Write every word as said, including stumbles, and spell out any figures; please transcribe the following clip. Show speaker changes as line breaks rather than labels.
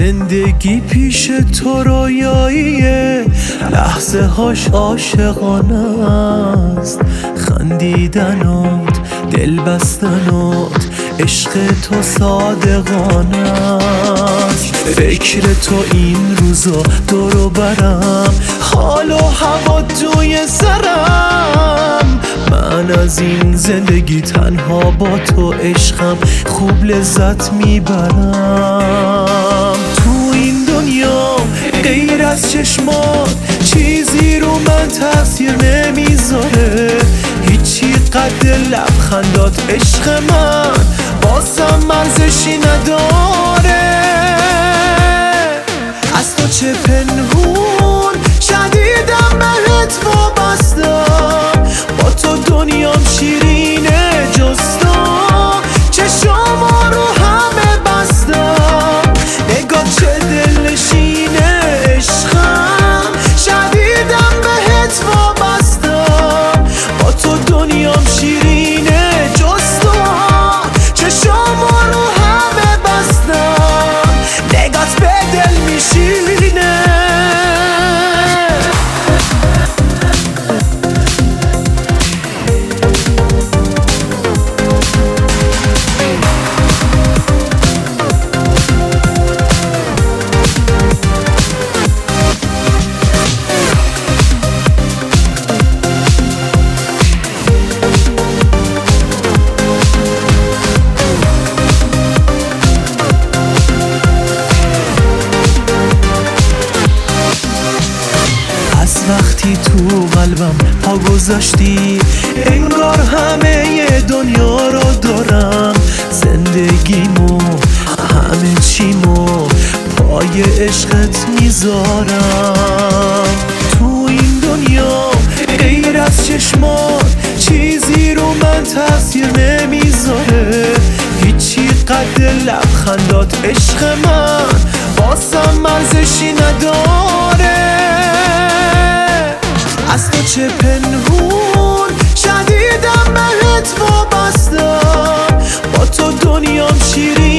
زندگی پیش تو رویاییه، لحظه هاش عاشقانه است. خندیدنات، دل بستنات، عشق تو صادقانه است. فکر تو این روزا دورو برم، حال و هوا توی سرم. من از این زندگی تنها با تو عشقم خوب لذت میبرم. تو این دنیا غیر از چشمات چیزی رو من تاثیر نمیذاره. هیچی قد لبخندات عشق من بازم مرزشی نداره. از تو چه پنهون شدیدم بهت وابستم، با تو دنیام شیرینه جز تو چشما رو همه بستم. نگاه چه دلنشینه عشقم، شدیدم بهت وابستم، با تو دنیام شیرینه جز تو چشما رو همه بستم. نگاهت به دل میشینه. وقتی تو قلبم پا گذاشتی انگار همه دنیا رو دارم. زندگیمو همه چیمو پای عشقت میذارم. تو این دنیا غیر از چشمات چیزی رو من تاثیر نمیذاره. هیچی قد لبخندات عشق من بازم مرزشی نداره. از تو چه پنهون شدیدم بهت وابستم، با تو دنیام شیرین